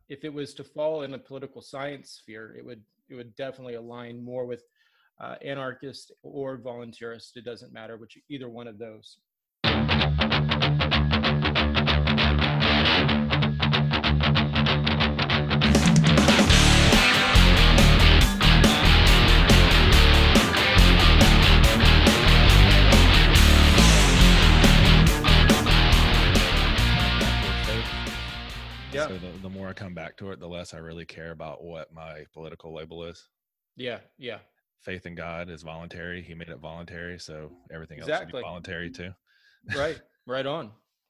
if it was to fall in a political science sphere, it would definitely align more with anarchist or voluntarist. It doesn't matter which either one of those. Yeah. So the more I come back to it, the less I really care about what my political label is. Yeah. Faith in God is voluntary. He made it voluntary, so everything else should be voluntary too. Right on.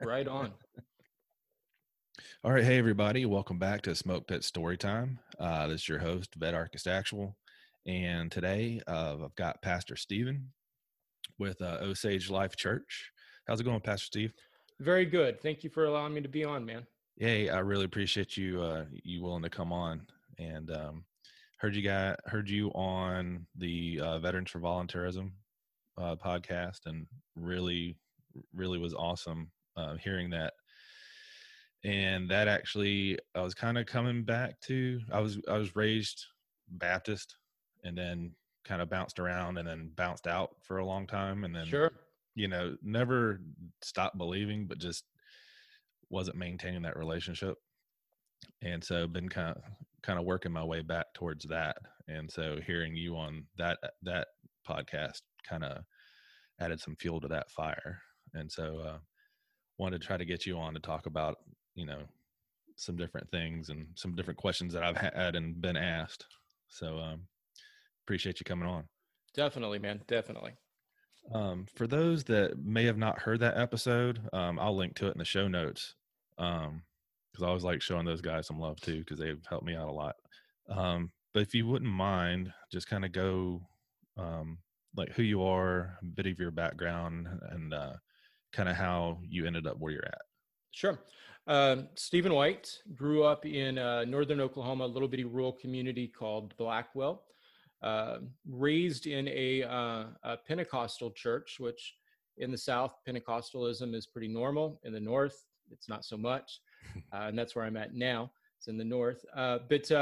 All right, hey everybody, welcome back to Smoke Pit Storytime. This is your host, Vet Archist Actual, and today I've got Pastor Stephen with Osage Life Church. How's it going, Pastor Steve? Very good. Thank you for allowing me to be on, man. Yay, I really appreciate you willing to come on, and heard you on the Veterans for Voluntarism podcast, and really was awesome hearing that. And that actually, I was kind of coming back to. I was raised Baptist, and then kind of bounced around, and then bounced out for a long time, and then never stopped believing, but just wasn't maintaining that relationship. And so been kind of working my way back towards that. And so hearing you on that podcast kind of added some fuel to that fire. And so wanted to try to get you on to talk about, some different things and some different questions that I've had and been asked. So appreciate you coming on. Definitely, man. Definitely. For those that may have not heard that episode, I'll link to it in the show notes. Because I always like showing those guys some love too, because they've helped me out a lot. But if you wouldn't mind, just kind of go like who you are, a bit of your background, and kind of how you ended up where you're at. Sure. Stephen White grew up in northern Oklahoma, a little bitty rural community called Blackwell. Raised in a Pentecostal church, which in the South, Pentecostalism is pretty normal. In the North, it's not so much. And that's where I'm at now. It's in the North. I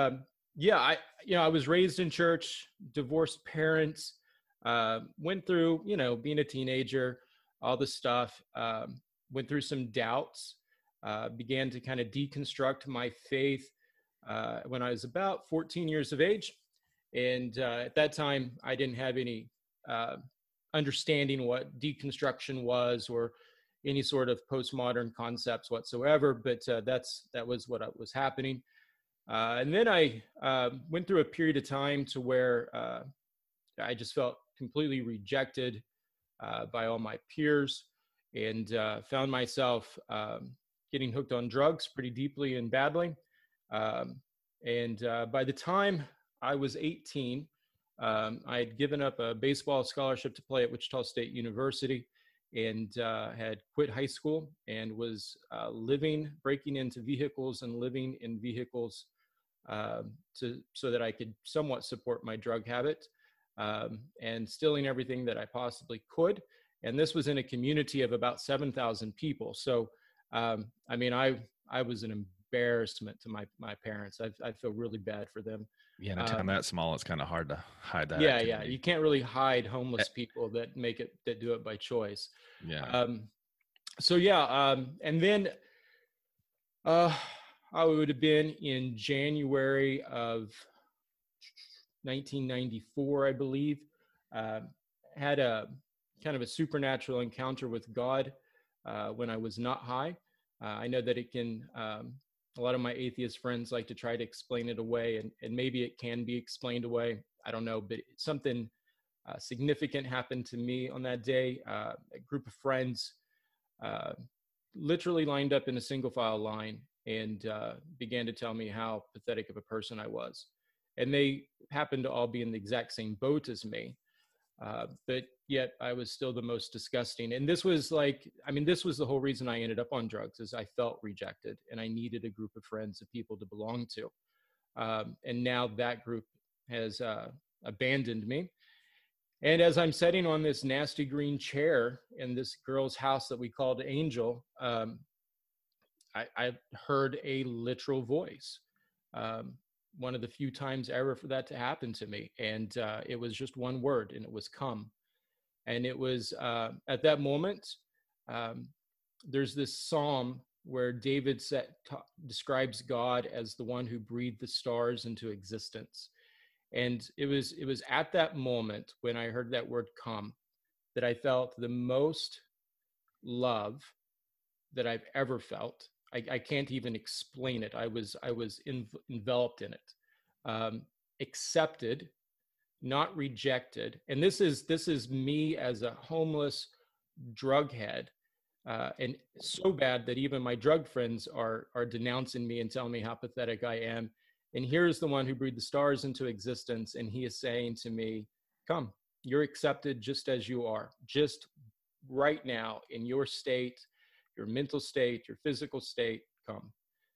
was raised in church, divorced parents, went through, being a teenager, all the stuff, went through some doubts, began to kind of deconstruct my faith when I was about 14 years of age. And at that time, I didn't have any understanding what deconstruction was or any sort of postmodern concepts whatsoever, but that was what was happening. And then I went through a period of time to where I just felt completely rejected by all my peers, and found myself getting hooked on drugs pretty deeply and badly. And by the time I was 18, I had given up a baseball scholarship to play at Wichita State University, and had quit high school and was breaking into vehicles and living in vehicles so that I could somewhat support my drug habit, and stealing everything that I possibly could. And this was in a community of about 7,000 people. So, I was an embarrassment to my parents. I feel really bad for them. Yeah, in a town that small, it's kind of hard to hide that. Yeah, activity. Yeah. You can't really hide homeless people that do it by choice. Yeah. And then I would have been in January of 1994, I believe. Had a kind of a supernatural encounter with God when I was not high. I know that it can, a lot of my atheist friends like to try to explain it away, and maybe it can be explained away. I don't know, but something significant happened to me on that day. A group of friends literally lined up in a single file line and began to tell me how pathetic of a person I was. And they happened to all be in the exact same boat as me. But yet I was still the most disgusting. And this was this was the whole reason I ended up on drugs, is I felt rejected and I needed a group of friends, of people to belong to. And now that group has abandoned me. And as I'm sitting on this nasty green chair in this girl's house that we called Angel, I heard a literal voice. Um, one of the few times ever for that to happen to me. And it was just one word, and it was come. And it was at that moment, um, there's this psalm where David describes God as the one who breathed the stars into existence. And it was at that moment when I heard that word come that I felt the most love that I've ever felt. I can't even explain it. I was enveloped in it, accepted, not rejected. And this is me as a homeless drug head, and so bad that even my drug friends are denouncing me and telling me how pathetic I am. And here's the one who breathed the stars into existence, and he is saying to me, "Come, you're accepted just as you are, just right now in your state, your mental state, your physical state. Come."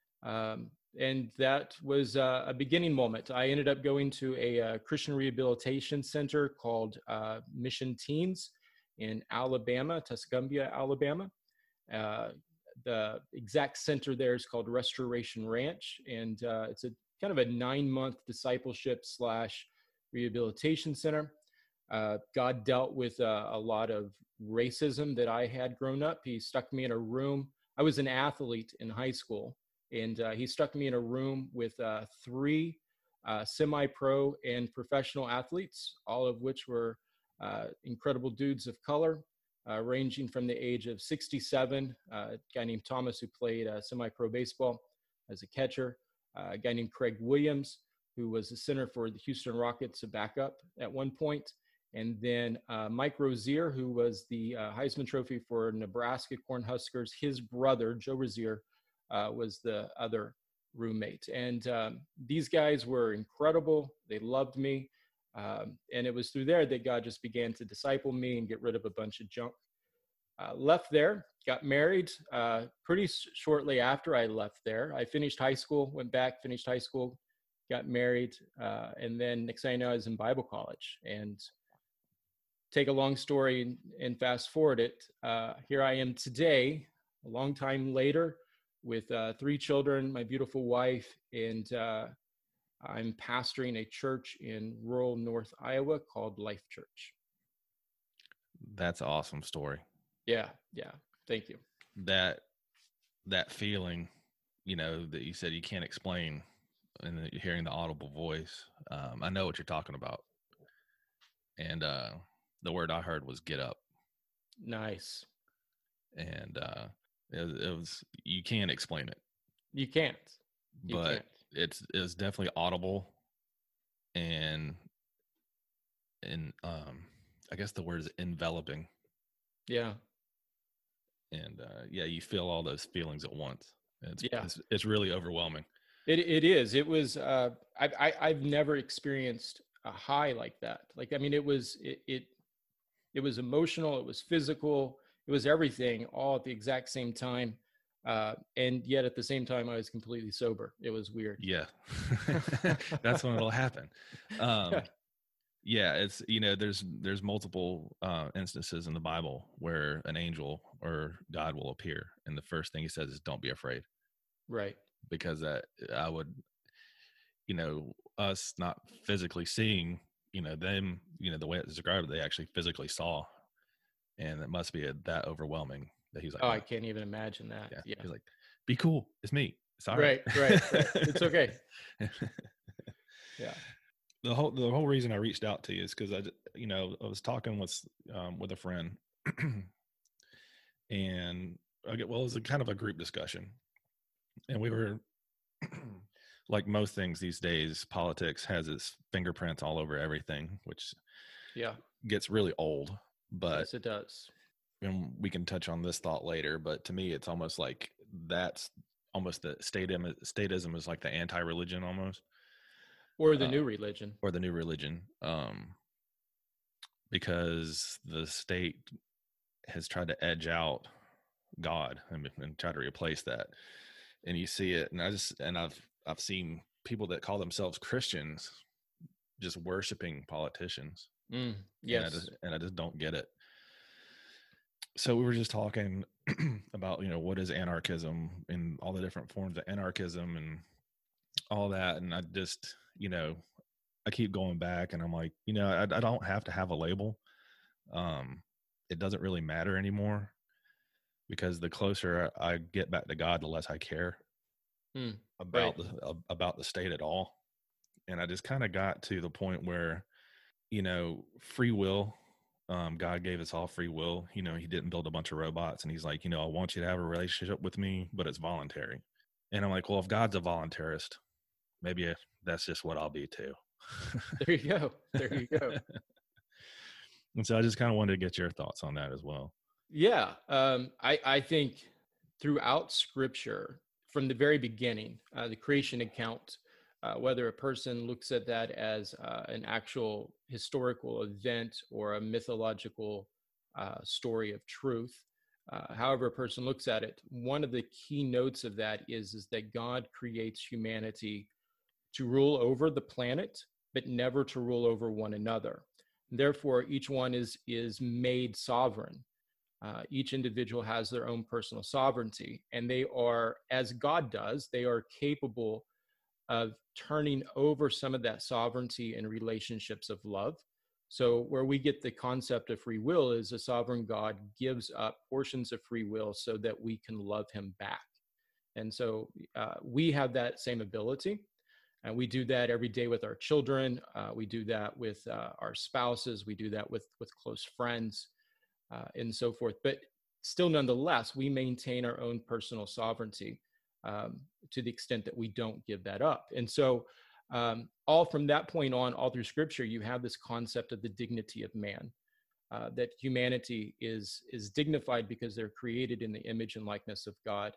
And that was a beginning moment. I ended up going to a Christian rehabilitation center called Mission Teens in Alabama, Tuscumbia, Alabama. Uh, the exact center there is called Restoration Ranch, and it's a kind of a 9-month discipleship slash rehabilitation center. God dealt with a lot of racism that I had grown up. He stuck me in a room. I was an athlete in high school, and he stuck me in a room with 3 semi-pro and professional athletes, all of which were incredible dudes of color, ranging from the age of 67, a guy named Thomas who played semi-pro baseball as a catcher, a guy named Craig Williams, who was the center for the Houston Rockets, a backup at one point, and then Mike Rozier, who was the Heisman Trophy for Nebraska Cornhuskers. His brother, Joe Rozier, was the other roommate. And these guys were incredible. They loved me. And it was through there that God just began to disciple me and get rid of a bunch of junk. Left there, got married pretty shortly after I left there. I finished high school, went back, finished high school, got married. And then next thing I know, I was in Bible college. And take a long story and fast forward it. Here I am today, a long time later, with 3 children, my beautiful wife, and I'm pastoring a church in rural North Iowa called Life Church. That's an awesome story. Yeah. Thank you. That feeling, that you said you can't explain, and that you're hearing the audible voice. I know what you're talking about. And the word I heard was "get up." Nice. And it was, you can't explain it. You can't. But it's definitely audible, and I guess the word is enveloping. Yeah. And you feel all those feelings at once. It's really overwhelming. It is. It was. I've never experienced a high like that. Like, I mean, it was emotional. It was physical. It was everything, all at the exact same time. And yet at the same time, I was completely sober. It was weird. Yeah. That's when it'll happen. It's, there's multiple instances in the Bible where an angel or God will appear, and the first thing he says is, "Don't be afraid." Right. Because I would, us not physically seeing, them, the way it's described, they actually physically saw, and it must be that overwhelming that he's like, "Oh, no. I can't even imagine that." Yeah. He's like, "Be cool. It's me. It's all right. Right. It's okay. Yeah. The whole reason I reached out to you is because I was talking with a friend, and it was a kind of a group discussion, and we were like most things these days, politics has its fingerprints all over everything, which gets really old. But yes, it does. And we can touch on this thought later, but to me, it's almost like that's almost the statism is like the anti-religion almost. Or the new religion. Or the new religion. Because the state has tried to edge out God and try to replace that. And you see it, and I've seen people that call themselves Christians just worshiping politicians. Yes. And I just don't get it. So we were just talking about, what is anarchism and all the different forms of anarchism. all that. And I just, I keep going back and I'm like, I don't have to have a label. It doesn't really matter anymore, because the closer I get back to God, the less I care Right. about the state at all. And I just kind of got to the point where, free will, God gave us all free will. He didn't build a bunch of robots, and he's like, I want you to have a relationship with me, but it's voluntary. And I'm like, well, if God's a voluntarist, maybe that's just what I'll be too. There you go. There you go. And so I just kind of wanted to get your thoughts on that as well. Yeah. I think throughout scripture, from the very beginning, the creation account, whether a person looks at that as an actual historical event or a mythological story of truth, however a person looks at it, one of the key notes of that is that God creates humanity to rule over the planet, but never to rule over one another. Therefore, each one is made sovereign. Each individual has their own personal sovereignty, and they are, as God does, they are capable of turning over some of that sovereignty in relationships of love. So where we get the concept of free will is a sovereign God gives up portions of free will so that we can love him back. And so we have that same ability. And we do that every day with our children. We do that with our spouses. We do that with close friends and so forth. But still, nonetheless, we maintain our own personal sovereignty to the extent that we don't give that up. And so all from that point on, all through scripture, you have this concept of the dignity of man, that humanity is dignified because they're created in the image and likeness of God,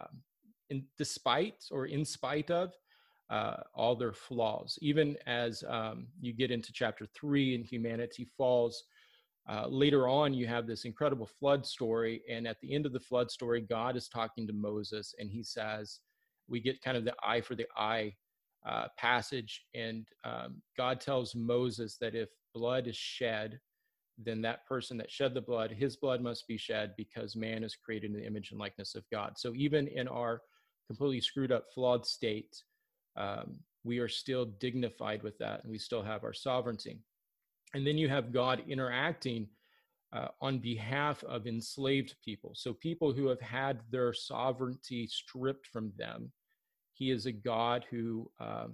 despite or in spite of all their flaws. Even as you get into chapter 3 and humanity falls, later on, you have this incredible flood story. And at the end of the flood story, God is talking to Moses, and he says, we get kind of the eye for the eye passage. And God tells Moses that if blood is shed, then that person that shed the blood, his blood must be shed, because man is created in the image and likeness of God. So even in our completely screwed up, flawed state, we are still dignified with that, and we still have our sovereignty. And then you have God interacting on behalf of enslaved people. So people who have had their sovereignty stripped from them. He is a God who,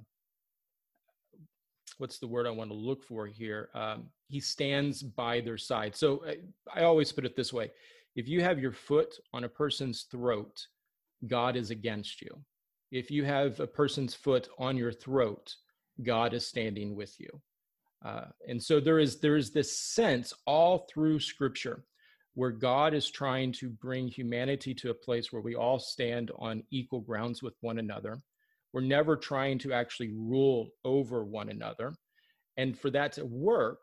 what's the word I want to look for here? He stands by their side. So I always put it this way. If you have your foot on a person's throat, God is against you. If you have a person's foot on your throat, God is standing with you. And so there is this sense all through scripture where God is trying to bring humanity to a place where we all stand on equal grounds with one another. We're never trying to actually rule over one another. And for that to work,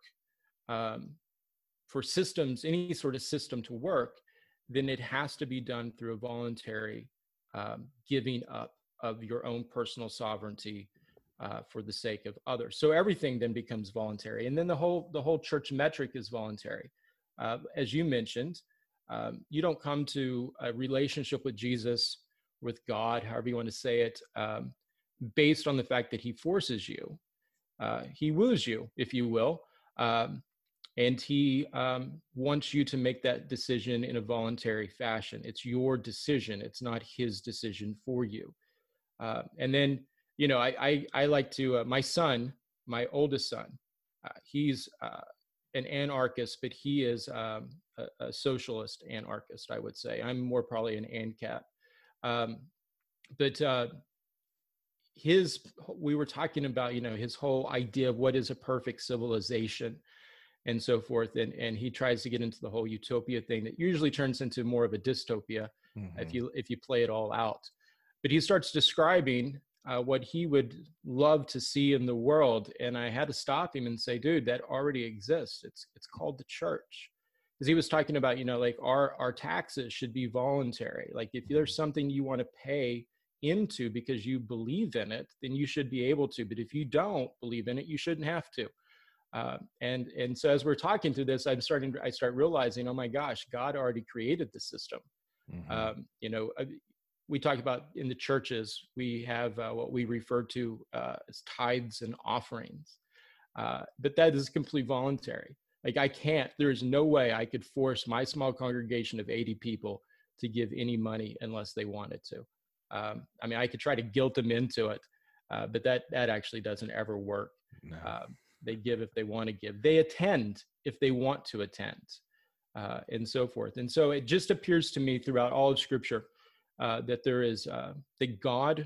for systems, any sort of system to work, then it has to be done through a voluntary giving up of your own personal sovereignty for the sake of others. So everything then becomes voluntary. And then the whole church metric is voluntary. As you mentioned, you don't come to a relationship with Jesus, with God, however you want to say it, based on the fact that he forces you. He woos you, if you will. And he wants you to make that decision in a voluntary fashion. It's your decision. It's not his decision for you. And then, I like to, my son, my oldest son, he's an anarchist, but he is a socialist anarchist, I would say. I'm more probably an ANCAP. But we were talking about, his whole idea of what is a perfect civilization and so forth. And he tries to get into the whole utopia thing that usually turns into more of a dystopia if you play it all out. But he starts describing what he would love to see in the world. And I had to stop him and say, dude, that already exists. It's called the church. Because he was talking about, like our taxes should be voluntary. Like if there's something you want to pay into because you believe in it, then you should be able to. But if you don't believe in it, you shouldn't have to. And so as we're talking through this, I start realizing, oh my gosh, God already created the system. we talk about in the churches, we have what we refer to as tithes and offerings. But that is completely voluntary. Like there is no way I could force my small congregation of 80 people to give any money unless they wanted to. I mean, I could try to guilt them into it, but that actually doesn't ever work. No. They give if they want to give. They attend if they want to attend, and so forth. And so it just appears to me throughout all of Scripture that there is that God,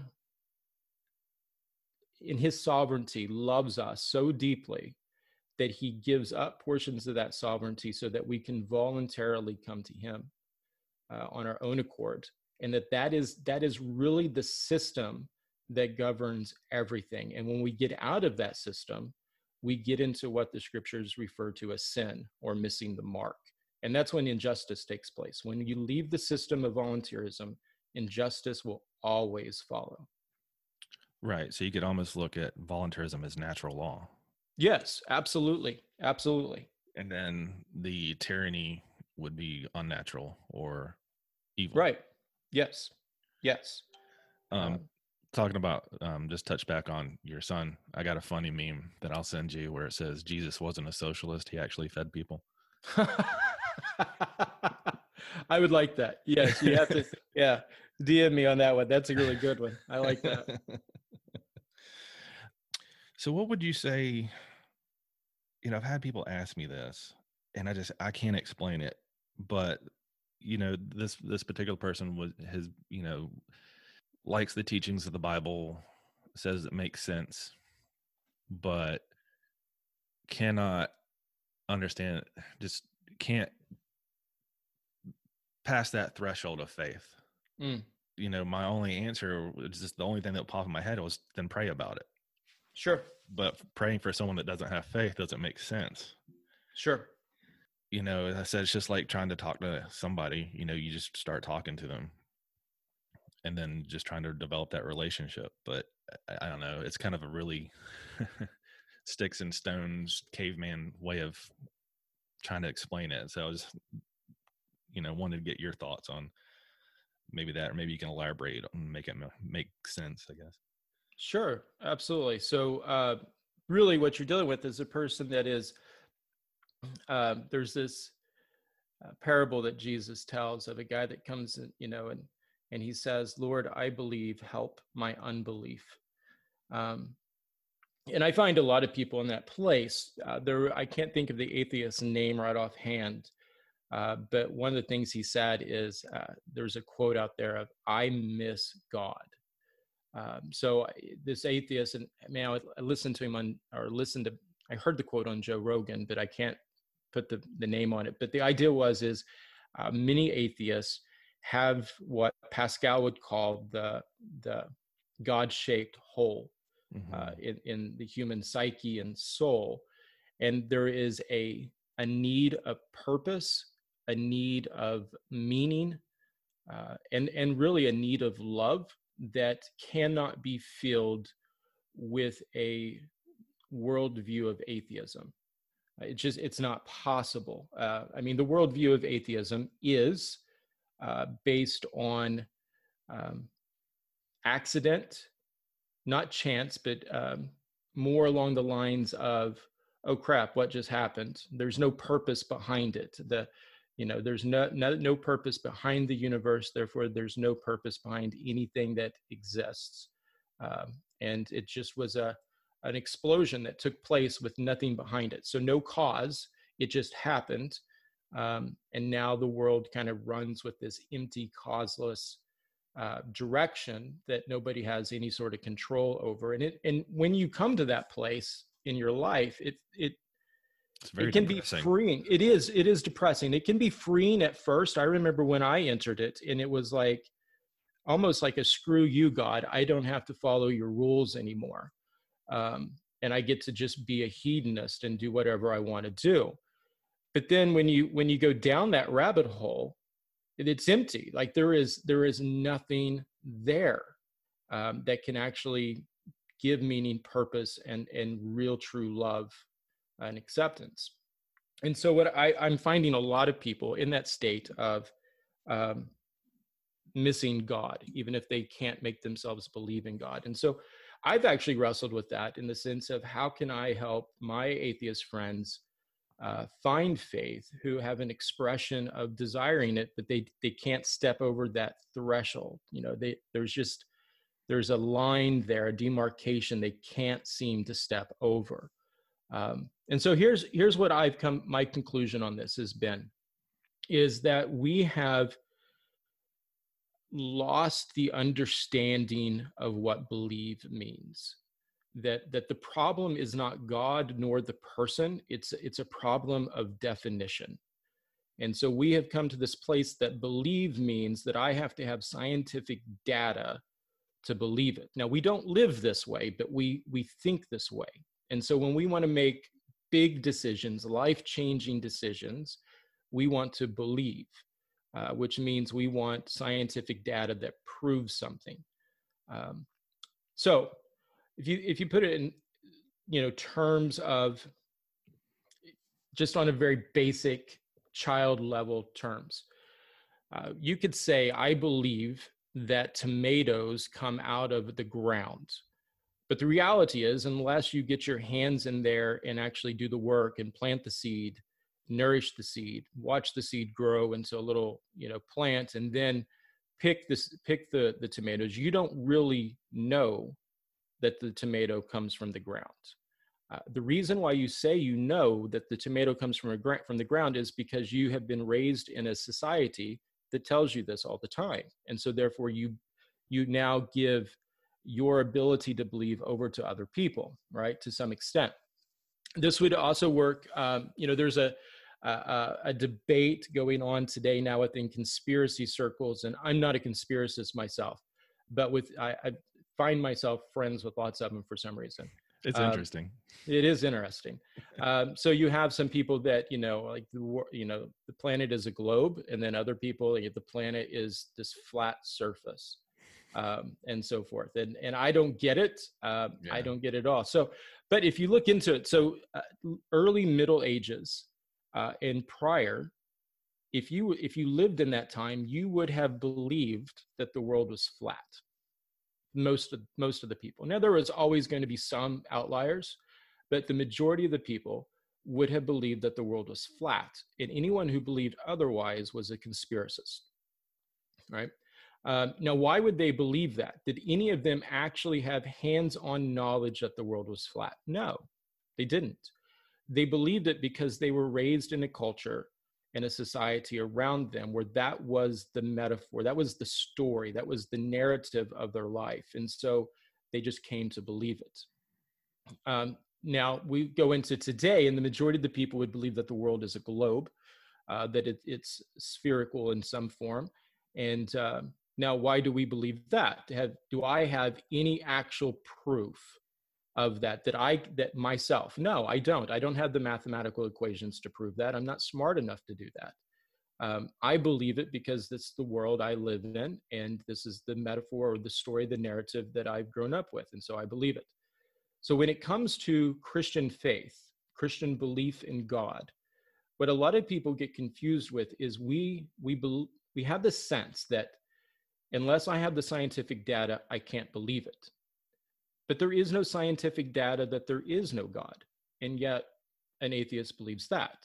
in his sovereignty, loves us so deeply that he gives up portions of that sovereignty so that we can voluntarily come to him on our own accord. And that is really the system that governs everything. And when we get out of that system, we get into what the scriptures refer to as sin or missing the mark. And that's when injustice takes place. When you leave the system of volunteerism, injustice will always follow. Right. So you could almost look at volunteerism as natural law. Yes, absolutely. Absolutely. And then the tyranny would be unnatural or evil. Right. Yes. Yes. Talking about, just touch back on your son. I got a funny meme that I'll send you where it says Jesus wasn't a socialist. He actually fed people. I would like that. Yes. You have to, yeah. DM me on that one. That's a really good one. I like that. So what would you say, I've had people ask me this and I can't explain it, but this particular person likes the teachings of the Bible, says it makes sense, but cannot understand, just can't pass that threshold of faith. My only answer was just the only thing that popped in my head was then pray about it. Sure. But praying for someone that doesn't have faith doesn't make sense. Sure. As I said, it's just like trying to talk to somebody, you just start talking to them and then just trying to develop that relationship. But I don't know, it's kind of a really sticks and stones caveman way of trying to explain it. So I was, wanted to get your thoughts on maybe that, or maybe you can elaborate and make it make sense, I guess. Sure, absolutely. So really what you're dealing with is a person that is, there's this parable that Jesus tells of a guy that comes in, and he says, Lord, I believe, help my unbelief. And I find a lot of people in that place. I can't think of the atheist's name right offhand, but one of the things he said is, there's a quote out there of, I miss God. So this atheist, and man, I listened to him I heard the quote on Joe Rogan, but I can't put the name on it. But the idea is many atheists have what Pascal would call the God-shaped hole in the human psyche and soul. And there is a need of purpose, a need of meaning, and really a need of love that cannot be filled with a worldview of atheism. It's not possible. I mean, the worldview of atheism is based on accident, not chance, but more along the lines of, oh crap, what just happened? There's no purpose behind it. There's no purpose behind the universe. Therefore, there's no purpose behind anything that exists. And it just was an explosion that took place with nothing behind it. So no cause, it just happened. And now the world kind of runs with this empty, causeless direction that nobody has any sort of control over. And when you come to that place in your life, it can be freeing. It is depressing. It can be freeing at first. I remember when I entered it, and it was like almost like a screw you, God. I don't have to follow your rules anymore. And I get to just be a hedonist and do whatever I want to do. But then when you go down that rabbit hole, it's empty. Like there is nothing there that can actually give meaning, purpose, and real true love and acceptance. And so what I'm finding a lot of people in that state of missing God, even if they can't make themselves believe in God. And so I've actually wrestled with that in the sense of how can I help my atheist friends find faith who have an expression of desiring it, but they can't step over that threshold. There's a line there, a demarcation they can't seem to step over. And so here's what my conclusion on this has been, is that we have lost the understanding of what believe means. That the problem is not God nor the person, it's a problem of definition. And so we have come to this place that believe means that I have to have scientific data to believe it. Now, we don't live this way, but we think this way. And so when we want to make big decisions, life-changing decisions, we want to believe, which means we want scientific data that proves something. So if you put it in terms of just on a very basic child level terms, you could say, I believe that tomatoes come out of the ground. But the reality is, unless you get your hands in there and actually do the work and plant the seed, nourish the seed, watch the seed grow into a little, plant, and then pick the tomatoes, you don't really know that the tomato comes from the ground. The reason why you say that the tomato comes from the ground is because you have been raised in a society that tells you this all the time. And so therefore you now give your ability to believe over to other people, right? To some extent. This would also work, there's a debate going on today now within conspiracy circles, and I'm not a conspiracist myself, but I find myself friends with lots of them for some reason. It's interesting. It is interesting. So you have some people that, like, the planet is a globe, and then other people, the planet is this flat surface, and so forth. And I don't get it. I don't get it at all. So, but if you look into it, so early Middle Ages and prior, if you lived in that time, you would have believed that the world was flat. Most of the people. Now, there was always going to be some outliers, but the majority of the people would have believed that the world was flat, and anyone who believed otherwise was a conspiracist, right? Now, why would they believe that? Did any of them actually have hands-on knowledge that the world was flat? No, they didn't. They believed it because they were raised in a culture and a society around them where that was the metaphor, that was the story, that was the narrative of their life. And so they just came to believe it. Now we go into today, and the majority of the people would believe that the world is a globe, that it's spherical in some form. And now, why do we believe that? Do I have any actual proof of that myself? No, I don't. I don't have the mathematical equations to prove that. I'm not smart enough to do that. I believe it because this is the world I live in, and this is the metaphor or the story, the narrative that I've grown up with, and so I believe it. So when it comes to Christian faith, Christian belief in God, what a lot of people get confused with is we have the sense that unless I have the scientific data, I can't believe it. But there is no scientific data that there is no God, and yet an atheist believes that.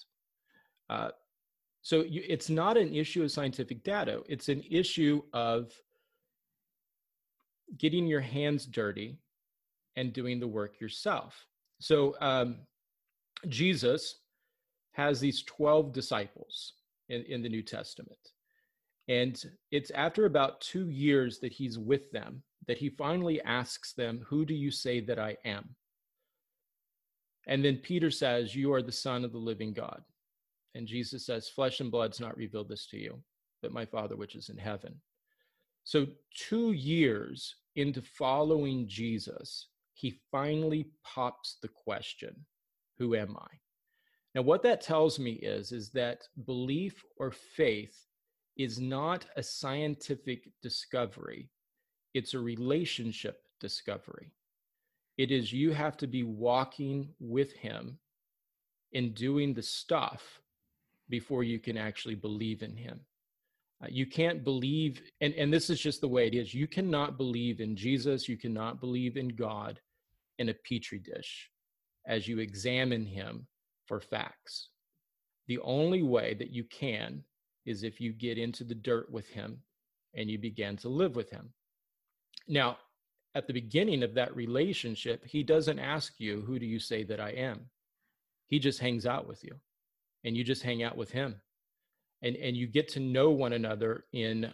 So it's not an issue of scientific data. It's an issue of getting your hands dirty and doing the work yourself. So Jesus has these 12 disciples in the New Testament. And it's after about 2 years that he's with them that he finally asks them, "Who do you say that I am?" And then Peter says, "You are the Son of the living God." And Jesus says, "Flesh and blood's not revealed this to you, but my Father which is in heaven." So 2 years into following Jesus, he finally pops the question, "Who am I?" Now, what that tells me is that belief or faith is not a scientific discovery. It's a relationship discovery. It is you have to be walking with him and doing the stuff before you can actually believe in him. You can't believe, and this is just the way it is. You cannot believe in Jesus. You cannot believe in God in a petri dish as you examine him for facts. The only way that you can is if you get into the dirt with him and you begin to live with him. Now, at the beginning of that relationship, he doesn't ask you, who do you say that I am? He just hangs out with you, and you just hang out with him. And you get to know one another in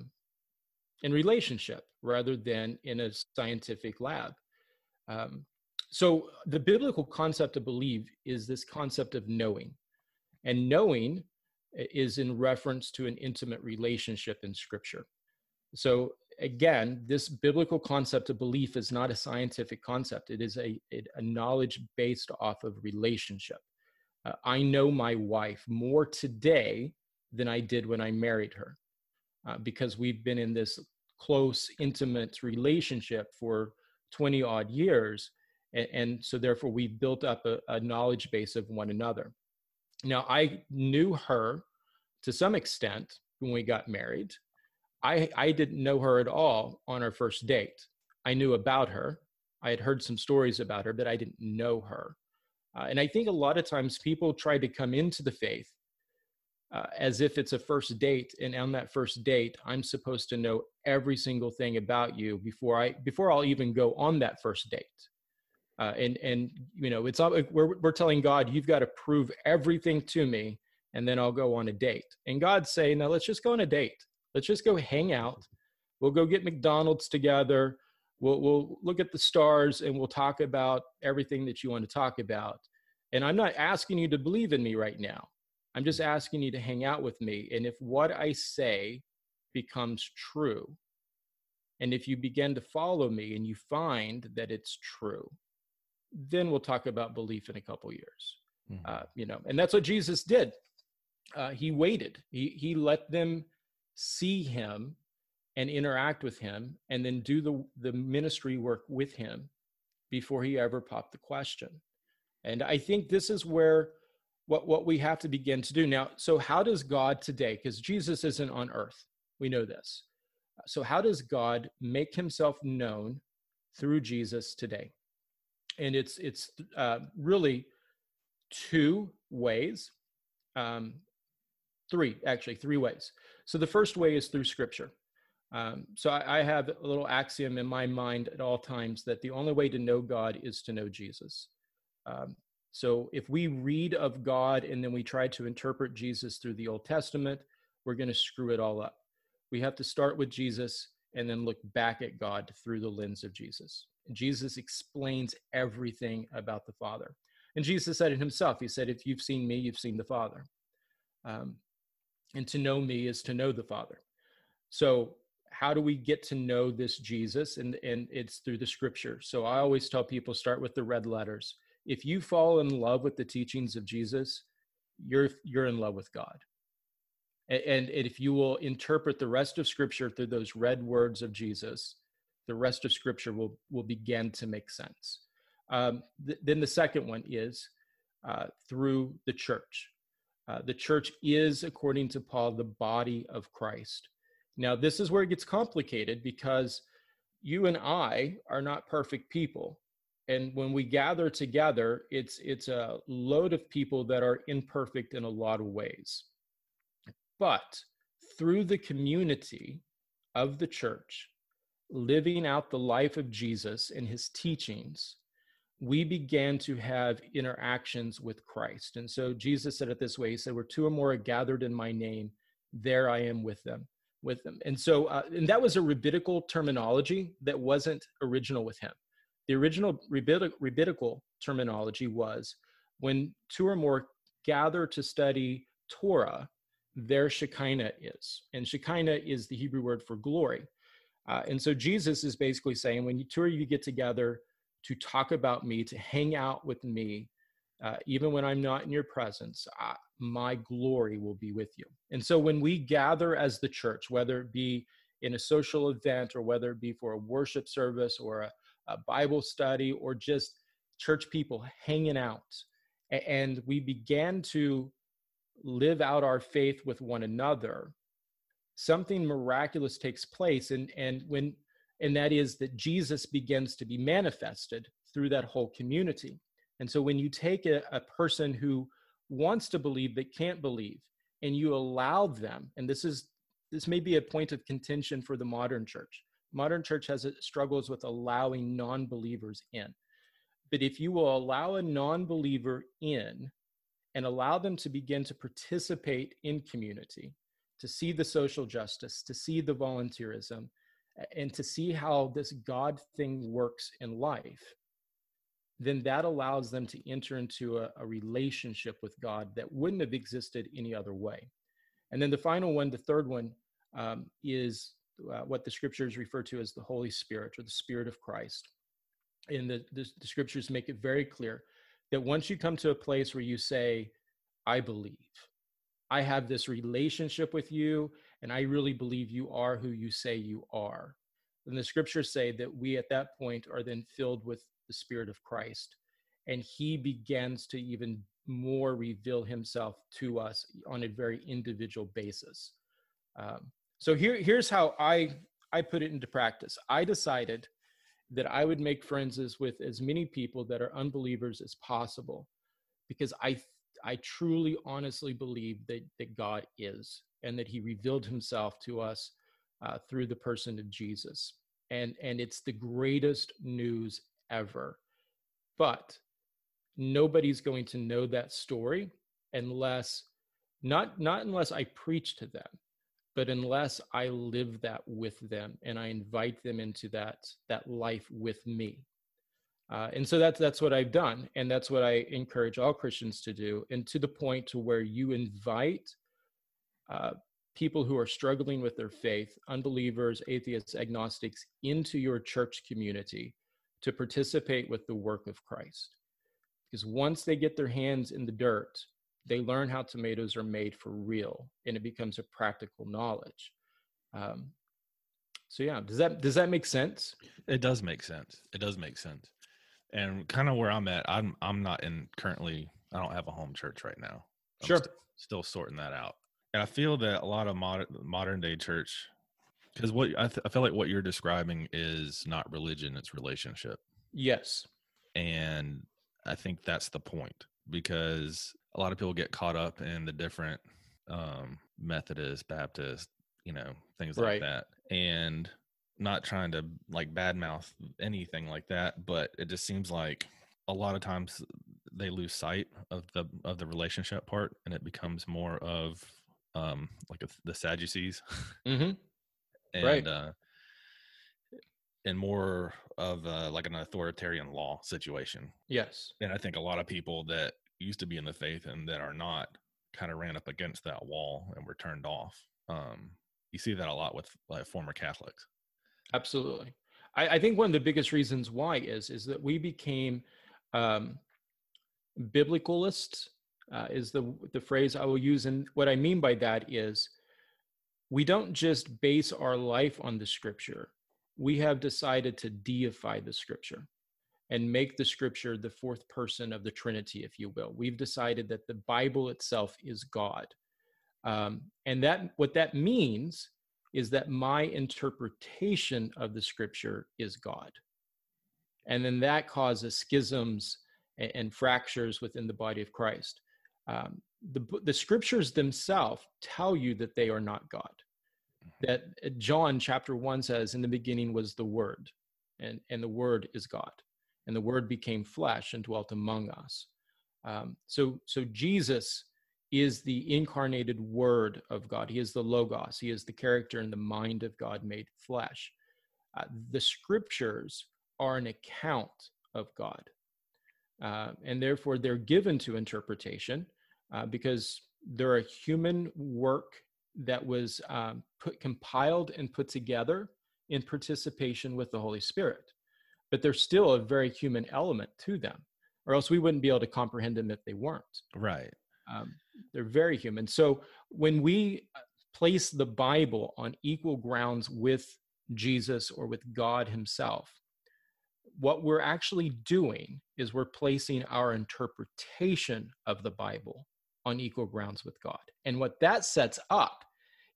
relationship rather than in a scientific lab. So the biblical concept of believe is this concept of knowing. And knowing is in reference to an intimate relationship in Scripture. So again, this biblical concept of belief is not a scientific concept. It is a knowledge based off of relationship. I know my wife more today than I did when I married her, because we've been in this close, intimate relationship for 20 odd years. And so therefore we've built up a knowledge base of one another. Now, I knew her to some extent when we got married. I didn't know her at all on our first date. I knew about her. I had heard some stories about her, but I didn't know her. And I think a lot of times people try to come into the faith as if it's a first date, and on that first date, I'm supposed to know every single thing about you before I'll even go on that first date. And you know, it's all, we're telling God, you've got to prove everything to me, and then I'll go on a date. And God's saying, no, let's just go on a date. Let's just go hang out. We'll go get McDonald's together. We'll look at the stars, and we'll talk about everything that you want to talk about. And I'm not asking you to believe in me right now. I'm just asking you to hang out with me. And if what I say becomes true, and if you begin to follow me and you find that it's true, then we'll talk about belief in a couple years. You know, and that's what Jesus did. He waited. He let them see him and interact with him, and then do the ministry work with him before he ever popped the question. And I think this is where what we have to begin to do now. So how does God today, because Jesus isn't on earth, we know this. So how does God make himself known through Jesus today? And it's really two ways, three ways. So the first way is through Scripture. So I have a little axiom in my mind at all times that the only way to know God is to know Jesus. So if we read of God and then we try to interpret Jesus through the Old Testament, we're going to screw it all up. We have to start with Jesus and then look back at God through the lens of Jesus. And Jesus explains everything about the Father. And Jesus said it himself. He said, if you've seen me, you've seen the Father. And to know me is to know the Father. So how do we get to know this Jesus? And it's through the Scripture. So I always tell people, start with the red letters. If you fall in love with the teachings of Jesus, you're in love with God. And if you will interpret the rest of Scripture through those red words of Jesus, the rest of Scripture will begin to make sense. Then the second one is through the church. The church is, according to Paul, the body of Christ. Now, this is where it gets complicated, because you and I are not perfect people. And when we gather together, it's a load of people that are imperfect in a lot of ways. But through the community of the church, living out the life of Jesus and his teachings, we began to have interactions with Christ. And so Jesus said it this way. He said, where two or more are gathered in my name, there I am with them. And so, and that was a rabbinical terminology that wasn't original with him. The original rabbinical terminology was when two or more gather to study Torah, there Shekinah is. And Shekinah is the Hebrew word for glory. And so Jesus is basically saying, when two of you get together to talk about me, to hang out with me, even when I'm not in your presence, my glory will be with you. And so when we gather as the church, whether it be in a social event or whether it be for a worship service or a Bible study or just church people hanging out, and we began to live out our faith with one another, something miraculous takes place, and that is that Jesus begins to be manifested through that whole community. And so when you take a person who wants to believe but can't believe, and you allow them, and this may be a point of contention for the modern church. Modern church struggles with allowing non-believers in. But if you will allow a non-believer in and allow them to begin to participate in community, to see the social justice, to see the volunteerism, and to see how this God thing works in life, then that allows them to enter into a relationship with God that wouldn't have existed any other way. And then the final one, the third one, is what the scriptures refer to as the Holy Spirit, or the Spirit of Christ. And the scriptures make it very clear that once you come to a place where you say, I believe, I have this relationship with you, and I really believe you are who you say you are, then the scriptures say that we at that point are then filled with the Spirit of Christ, and he begins to even more reveal himself to us on a very individual basis. So here's how I put it into practice. I decided that I would make friends with as many people that are unbelievers as possible, because I truly, honestly believe that God is, and that he revealed himself to us through the person of Jesus. And it's the greatest news ever. But nobody's going to know that story unless, not unless I preach to them, but unless I live that with them and I invite them into that life with me. And so that's what I've done. And that's what I encourage all Christians to do. And to the point to where you invite people who are struggling with their faith, unbelievers, atheists, agnostics, into your church community to participate with the work of Christ. Because once they get their hands in the dirt, they learn how tomatoes are made for real, and it becomes a practical knowledge. So yeah, does that make sense? It does make sense. It does make sense. And kind of where I'm at, I'm not in currently, I don't have a home church right now. I'm Sure. Still sorting that out. And I feel that a lot of modern day church, because I feel like what you're describing is not religion, it's relationship. Yes. And I think that's the point, because a lot of people get caught up in the different Methodist, Baptist, things like that. And not trying to like badmouth anything like that, but it just seems like a lot of times they lose sight of the relationship part, and it becomes more of the Sadducees. Mm-hmm. And and more of like an authoritarian law situation. Yes. And I think a lot of people that used to be in the faith and that are not kind of ran up against that wall and were turned off. You see that a lot with former Catholics. Absolutely. I think one of the biggest reasons why is that we became biblicalists, is the phrase I will use. And what I mean by that is we don't just base our life on the scripture. We have decided to deify the scripture and make the scripture the fourth person of the Trinity, if you will. We've decided that the Bible itself is God. And what that means is that my interpretation of the scripture is God. And then that causes schisms and fractures within the body of Christ. The scriptures themselves tell you that they are not God. That John chapter 1 says, in the beginning was the Word, and the Word is God. And the Word became flesh and dwelt among us. So Jesus is the incarnated Word of God. He is the Logos. He is the character and the mind of God made flesh. The scriptures are an account of God. And therefore, they're given to interpretation because they're a human work that was compiled and put together in participation with the Holy Spirit. But there's still a very human element to them, or else we wouldn't be able to comprehend them if they weren't. Right. They're very human. So when we place the Bible on equal grounds with Jesus or with God himself, what we're actually doing is we're placing our interpretation of the Bible on equal grounds with God. And what that sets up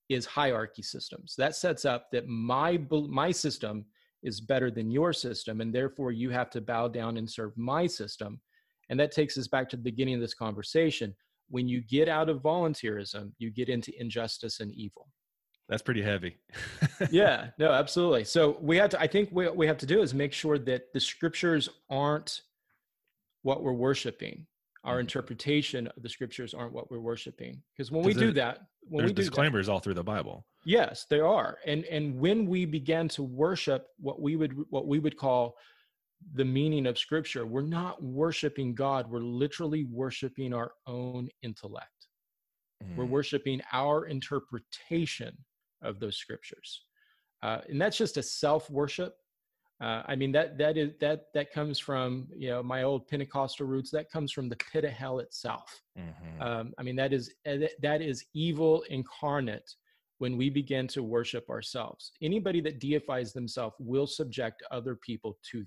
is hierarchy systems. That sets up that my system is better than your system, and therefore you have to bow down and serve my system. And that takes us back to the beginning of this conversation. When you get out of volunteerism, you get into injustice and evil. That's pretty heavy. Yeah, no, absolutely. So I think what we have to do is make sure that the scriptures aren't what we're worshiping. Our interpretation of the scriptures aren't what we're worshiping. Because when we do that, there's disclaimers all through the Bible. Yes, there are. And when we began to worship what we would call the meaning of scripture, we're not worshiping God. We're literally worshiping our own intellect. We're worshiping our interpretation of those scriptures. And that's just a self-worship. I mean, that comes from, my old Pentecostal roots. That comes from the pit of hell itself. I mean, that is evil incarnate when we begin to worship ourselves. Anybody that deifies themselves will subject other people to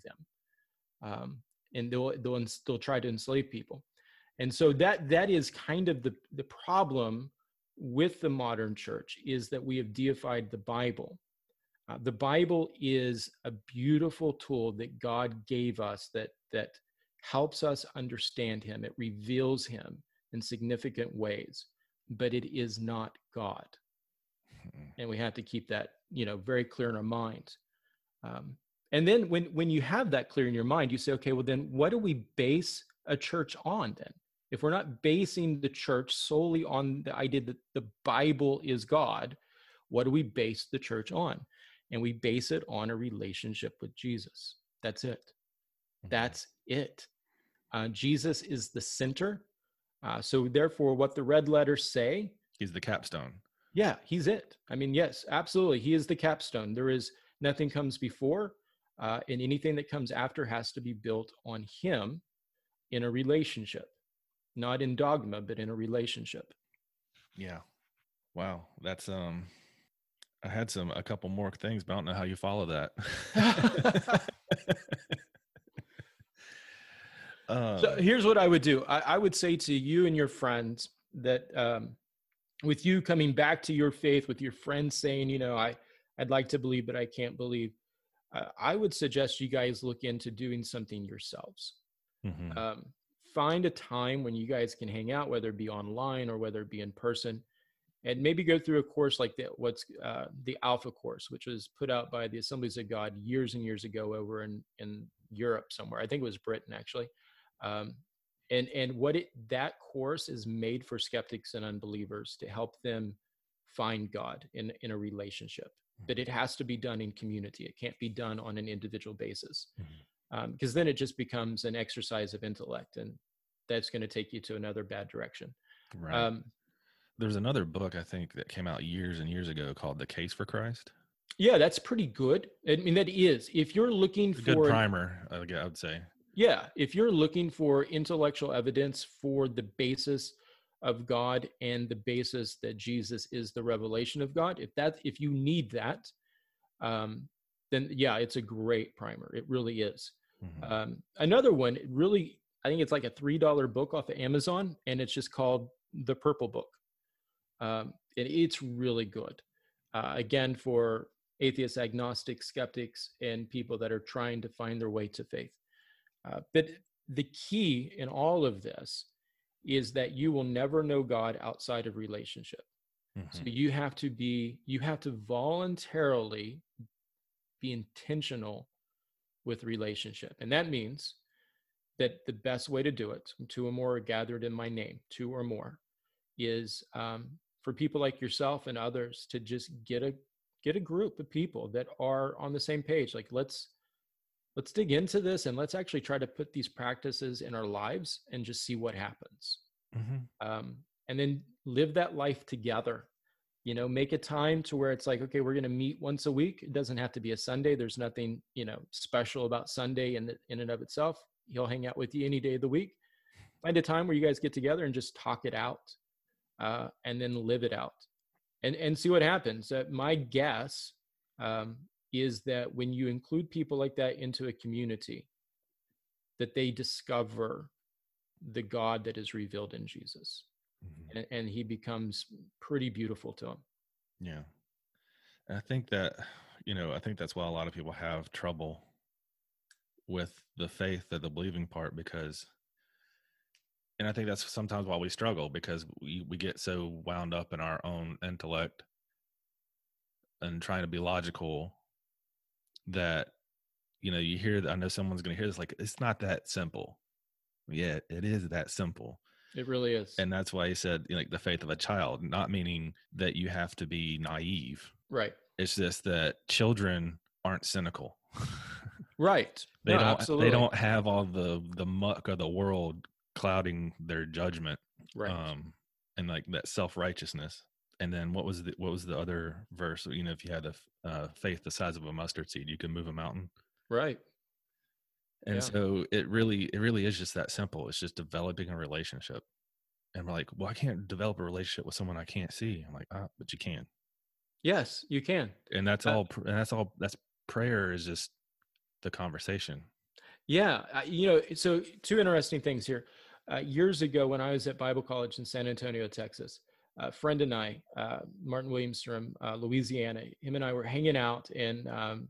them. And they'll try to enslave people. And so that is kind of the problem with the modern church, is that we have deified the Bible. The Bible is a beautiful tool that God gave us that helps us understand him. It reveals him in significant ways, but it is not God. And we have to keep that, very clear in our minds. And then when you have that clear in your mind, you say, okay, well then what do we base a church on then? If we're not basing the church solely on the idea that the Bible is God, what do we base the church on? And we base it on a relationship with Jesus. That's it. That's it. Jesus is the center. So therefore, what the red letters say, he's the capstone. Yeah, he's it. I mean, yes, absolutely. He is the capstone. There is nothing comes before, and anything that comes after has to be built on him in a relationship, not in dogma, but in a relationship. Yeah. Wow. That's, I had a couple more things, but I don't know how you follow that. So here's what I would do. I would say to you and your friends that with you coming back to your faith, with your friends saying, I'd like to believe, but I can't believe, I would suggest you guys look into doing something yourselves. Find a time when you guys can hang out, whether it be online or whether it be in person, and maybe go through a course like the Alpha course, which was put out by the Assemblies of God years and years ago over in Europe somewhere. I think it was Britain, actually. And that course is made for skeptics and unbelievers to help them find God in a relationship. But it has to be done in community. It can't be done on an individual basis, because then it just becomes an exercise of intellect, and that's going to take you to another bad direction. Right. There's another book, I think, that came out years and years ago called The Case for Christ. Yeah, that's pretty good. I mean, that is. If you're looking for a good primer, I would say. Yeah, if you're looking for intellectual evidence for the basis of God and the basis that Jesus is the revelation of God, if you need that, then yeah, it's a great primer. It really is. Another one, I think it's like a $3 book off of Amazon, and it's just called The Purple Book. And it's really good. Again, for atheists, agnostics, skeptics, and people that are trying to find their way to faith. But the key in all of this is that you will never know God outside of relationship. So you have to voluntarily be intentional with relationship. And that means that the best way to do it, 2 or more are gathered in my name, 2 or more, is for people like yourself and others to just get a group of people that are on the same page. Like, let's dig into this, and let's actually try to put these practices in our lives and just see what happens. And then live that life together. Make a time to where it's like, okay, we're going to meet once a week. It doesn't have to be a Sunday. There's nothing, special about Sunday in and of itself. He'll hang out with you any day of the week. Find a time where you guys get together and just talk it out, and then live it out, and see what happens. My guess is that when you include people like that into a community, that they discover the God that is revealed in Jesus, and he becomes pretty beautiful to them. Yeah. And I think that, I think that's why a lot of people have trouble with the faith, the believing part, and I think that's sometimes why we struggle, because we get so wound up in our own intellect and trying to be logical that, you hear that. I know someone's going to hear this, like, it's not that simple. Yeah, it is that simple. It really is. And that's why he said, like, the faith of a child, not meaning that you have to be naive. Right. It's just that children aren't cynical. Right. They No, don't absolutely. they don't have all the muck of the world clouding their judgment. Right. And like that self-righteousness. And then what was the other verse? If you had the faith the size of a mustard seed, you can move a mountain. Right. And Yeah. so it really is just that simple. It's just developing a relationship. And we're like, well, I can't develop a relationship with someone I can't see. I'm like, but you can. Yes, you can. And that's all. And that's prayer is just the conversation. Yeah. So two interesting things here. Years ago, when I was at Bible College in San Antonio, Texas, a friend and I, Martin Williams from Louisiana, him and I were hanging out, and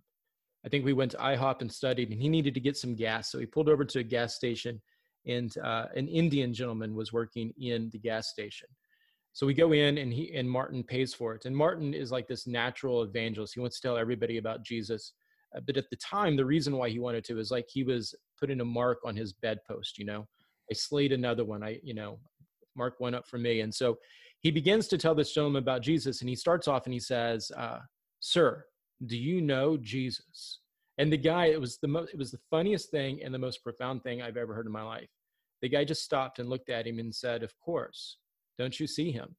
I think we went to IHOP and studied, and he needed to get some gas. So he pulled over to a gas station, and an Indian gentleman was working in the gas station. So we go in, and Martin pays for it. And Martin is like this natural evangelist. He wants to tell everybody about Jesus. But at the time, the reason why he wanted to is like he was putting a mark on his bedpost. I slayed another one. Mark one up for me. And so he begins to tell this gentleman about Jesus, and he starts off and he says, "Sir, do you know Jesus?" And the guy, it was the funniest thing and the most profound thing I've ever heard in my life. The guy just stopped and looked at him and said, "Of course. Don't you see him?"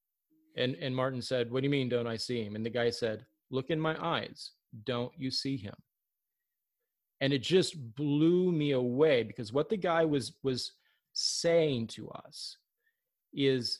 And Martin said, "What do you mean, don't I see him?" And the guy said, "Look in my eyes. Don't you see him?" And it just blew me away, because what the guy was saying to us is,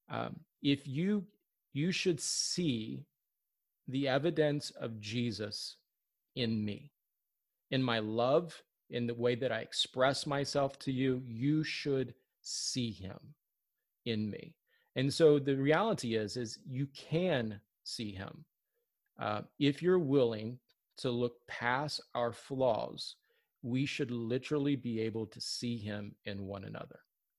if you should see the evidence of Jesus in me, in my love, in the way that I express myself to you, you should see him in me. And so the reality is you can see him if you're willing to look past our flaws. We should literally be able to see him in one another.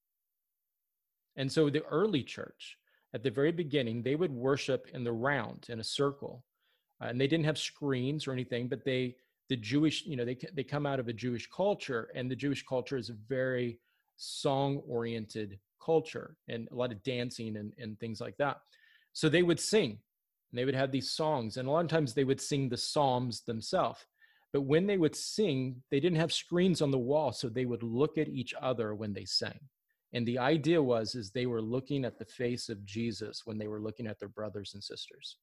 And so the early church, at the very beginning, they would worship in the round, in a circle, and they didn't have screens or anything. But the Jewish, they come out of a Jewish culture, and the Jewish culture is a very song-oriented culture, and a lot of dancing and things like that. So they would sing, and they would have these songs, and a lot of times they would sing the Psalms themselves. But when they would sing, they didn't have screens on the wall, so they would look at each other when they sang. And the idea is they were looking at the face of Jesus when they were looking at their brothers and sisters.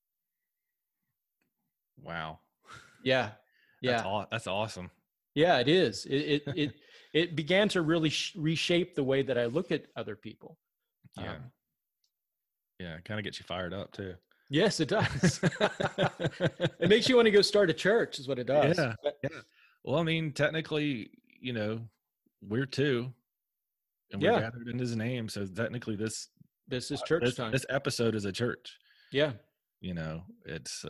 Wow. Yeah. Yeah. That's awesome. Yeah, it is. It began to really reshape the way that I look at other people. Yeah. Yeah. It kind of gets you fired up too. Yes, it does. It makes you want to go start a church, is what it does. Yeah. Yeah. Well, I mean, technically, we're two, and we're gathered in his name. So technically this is church time. This episode is a church. Yeah. It's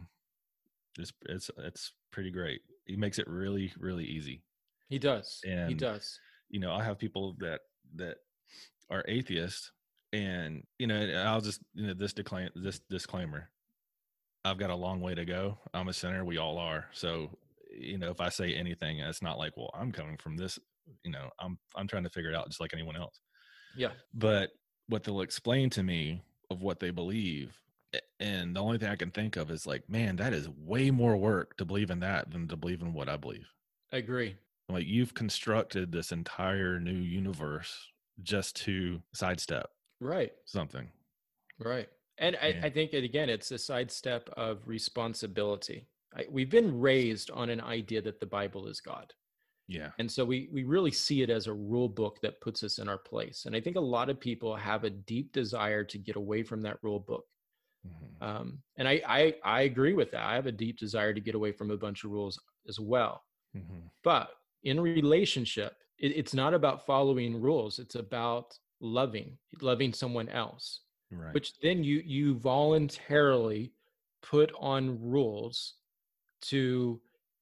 pretty great. He makes it really, really easy. He does. And he does. I have people that are atheists, and I'll just this disclaimer. I've got a long way to go. I'm a sinner. We all are. So if I say anything, it's not like, well, I'm coming from this. I'm trying to figure it out just like anyone else. Yeah. But what they'll explain to me of what they believe, and the only thing I can think of is like, man, that is way more work to believe in that than to believe in what I believe. I agree. Like, you've constructed this entire new universe just to sidestep something. Right. And I think, again, it's a sidestep of responsibility. We've been raised on an idea that the Bible is God. Yeah. And so we really see it as a rule book that puts us in our place. And I think a lot of people have a deep desire to get away from that rule book. Mm-hmm. And I agree with that. I have a deep desire to get away from a bunch of rules as well. Mm-hmm. But in a relationship, it's not about following rules. It's about loving someone else. Right. which then you voluntarily put on rules to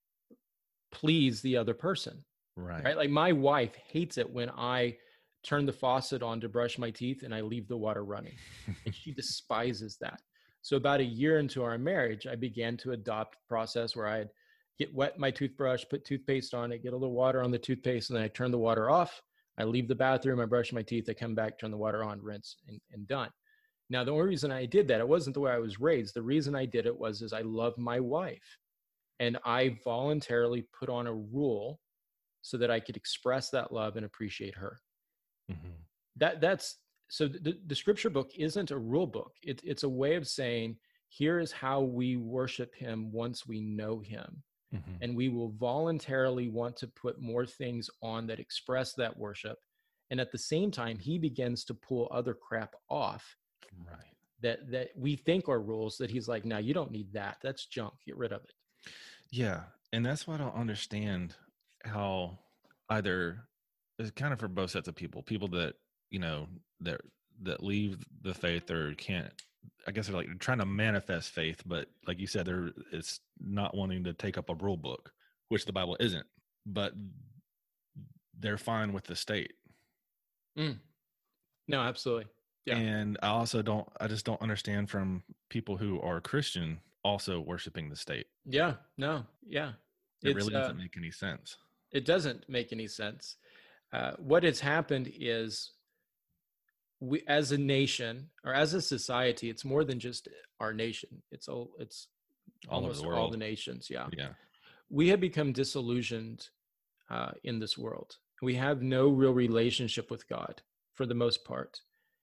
please the other person, Right. right? Like my wife hates it when I turn the faucet on to brush my teeth and I leave the water running. Like she despises that. So about a year into our marriage, I began to adopt a process where I'd get wet my toothbrush, put toothpaste on it, get a little water on the toothpaste, and then I turn the water off. I leave the bathroom, I brush my teeth, I come back, turn the water on, rinse, and done. Now, the only reason I did that, it wasn't the way I was raised. The reason I did it was is I love my wife. And I voluntarily put on a rule so that I could express that love and appreciate her. Mm-hmm. That's so the scripture book isn't a rule book. It's a way of saying, here is how we worship him once we know him. Mm-hmm. And we will voluntarily want to put more things on that express that worship. And at the same time, he begins to pull other crap off Right. that we think are rules that he's like, no, you don't need that. That's junk. Get rid of it. Yeah. And that's why I don't understand how either it's kind of for both sets of people that, you know, that leave the faith or can't, I guess they're like trying to manifest faith, but like you said, it's not wanting to take up a rule book, which the Bible isn't, but they're fine with the state. Mm. No, absolutely. Yeah. And I just don't understand from people who are Christian also worshiping the state. Yeah. No. Yeah. It really doesn't make any sense. It doesn't make any sense. What has happened is we, as a nation or as a society, it's more than just our nation. It's all almost over the world. All the nations. Yeah. Yeah. We have become disillusioned in this world. We have no real relationship with God for the most part.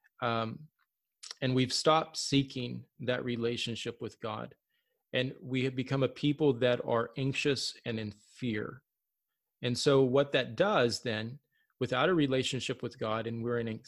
And we've stopped seeking that relationship with God. And we have become a people that are anxious and in fear. And so what that does then, without a relationship with God, and we're an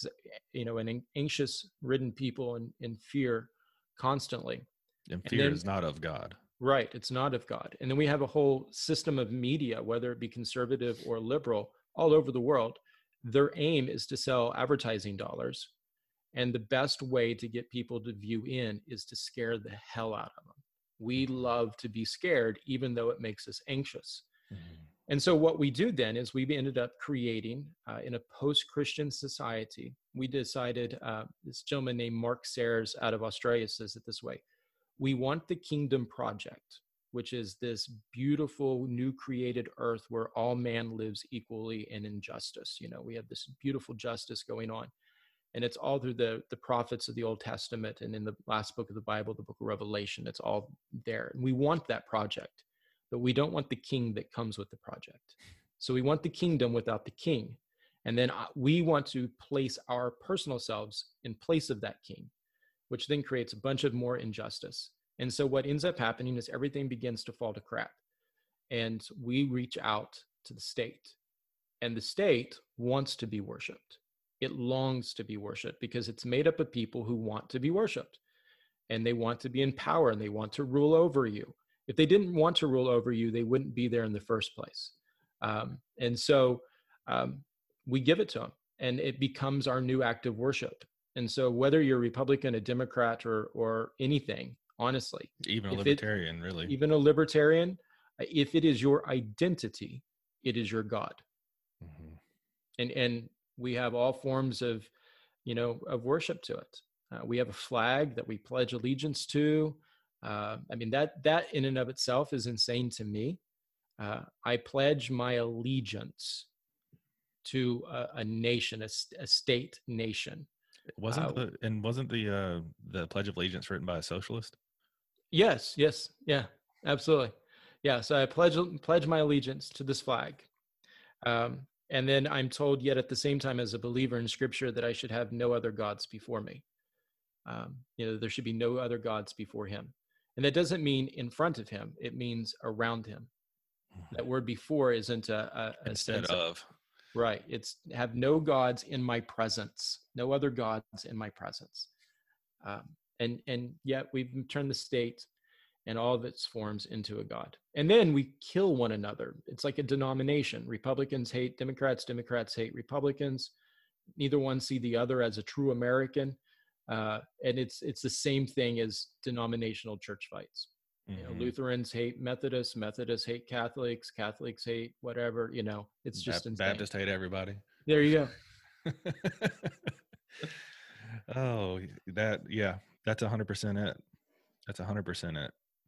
anxious ridden people in fear constantly. And fear is not of God. Right. It's not of God. And then we have a whole system of media, whether it be conservative or liberal, all over the world. Their aim is to sell advertising dollars. And the best way to get people to view in is to scare the hell out of them. We love to be scared, even though it makes us anxious. Mm-hmm. And so what we do then is we ended up creating, in a post-Christian society, we decided, this gentleman named Mark Sayers out of Australia says it this way: we want the kingdom project, which is this beautiful new created earth where all man lives equally and in justice. You know, we have this beautiful justice going on. And it's all through the prophets of the Old Testament and in the last book of the Bible, the book of Revelation. It's all there. And we want that project, but we don't want the king that comes with the project. So we want the kingdom without the king. And then we want to place our personal selves in place of that king, which then creates a bunch of more injustice. And so what ends up happening is everything begins to fall to crap. And we reach out to the state. And the state wants to be worshiped. It longs to be worshiped because it's made up of people who want to be worshiped. And they want to be in power and they want to rule over you. If they didn't want to rule over you, they wouldn't be there in the first place. And so we give it to them, and it becomes our new act of worship. And so whether you're a Republican, a Democrat, or anything, honestly. Even a libertarian, really. Even a libertarian, if it is your identity, it is your God. Mm-hmm. And we have all forms of, of worship to it. We have a flag that we pledge allegiance to. I mean, that in and of itself is insane to me. I pledge my allegiance to a nation, a state nation. Wasn't the Pledge of Allegiance written by a socialist? Yes. Yeah, absolutely. Yeah. So I pledge my allegiance to this flag. And then I'm told yet at the same time as a believer in scripture that I should have no other gods before me. There should be no other gods before him. And that doesn't mean in front of him. It means around him. That word before isn't a instead of. Right. It's have no gods in my presence, no other gods in my presence. And yet we've turned the state and all of its forms into a god. And then we kill one another. It's like a denomination. Republicans hate Democrats. Democrats hate Republicans. Neither one see the other as a true American. And it's the same thing as denominational church fights. You know, Lutherans hate Methodists, Methodists hate Catholics, Catholics hate whatever, you know, it's just insane. Baptists hate everybody. There you go. Oh, that's 100% it. That's 100% it.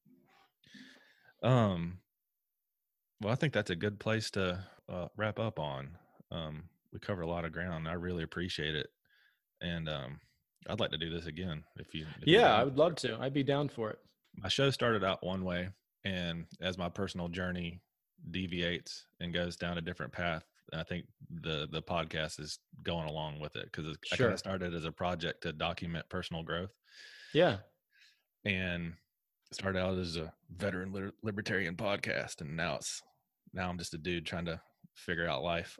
Well, I think that's a good place to wrap up on. We cover a lot of ground. I really appreciate it. And I'd like to do this again if you I would love to. I'd be down for it. My show started out one way, and as my personal journey deviates and goes down a different path, I think the podcast is going along with it, because I kind of started as a project to document personal growth. Yeah. And started out as a veteran libertarian podcast, and now I'm just a dude trying to figure out life.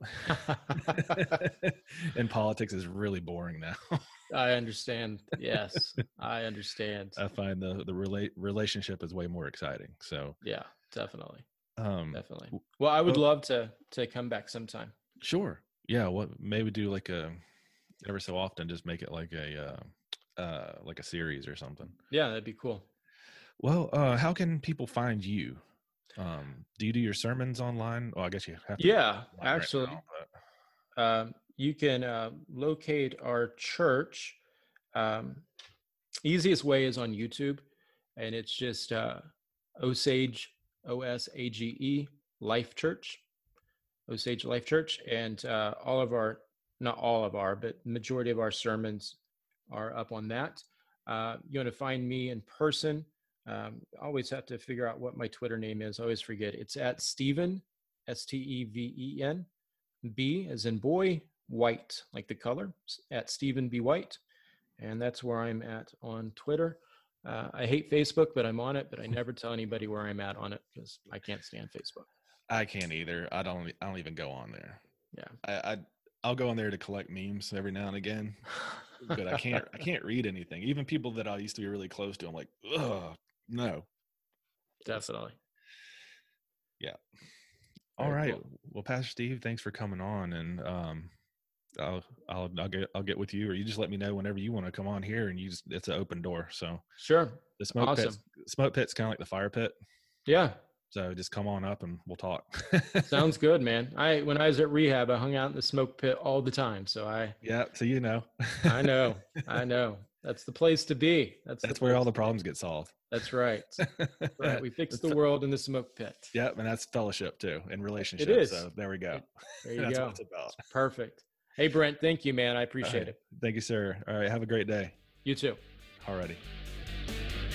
And politics is really boring now. I understand. Yes, I understand. I find the relationship is way more exciting. So yeah, definitely. Definitely. Well, I would love to come back sometime. Sure. Yeah. Maybe do like every so often, just make it like a series or something. Yeah, that'd be cool. Well, how can people find you? Do you do your sermons online? Well, I guess you have to. Yeah, actually, right now, you can locate our church. Easiest way is on YouTube, and it's just Osage, OSAGE Life Church, Osage Life Church, and all of our, not all of our, but majority of our sermons are up on that. You want to find me in person? Always have to figure out what my Twitter name is. I always forget. It's at Steven, Steven, B as in boy, White, like the color, at Steven B. White. And that's where I'm at on Twitter. I hate Facebook, but I'm on it, but I never tell anybody where I'm at on it because I can't stand Facebook. I can't either. I don't even go on there. Yeah. I'll go on there to collect memes every now and again, but I can't read anything. Even people that I used to be really close to, I'm like, ugh. No, definitely. Yeah. All right. Cool. Well, Pastor Steve, thanks for coming on, and I'll get with you, or you just let me know whenever you want to come on here, and it's an open door. So sure. The smoke pit's kind of like the fire pit. Yeah. So just come on up and we'll talk. Sounds good, man. When I was at rehab, I hung out in the smoke pit all the time. So so you know. I know. That's the place to be. That's where all the problems get solved. That's right. Right. We fix the world in the smoke pit. Yeah, and that's fellowship too, and relationship. It is. So there we go. There you that's go. What it's about. It's perfect. Hey, Brent, thank you, man. I appreciate it. Thank you, sir. All right. Have a great day. You too. Alrighty.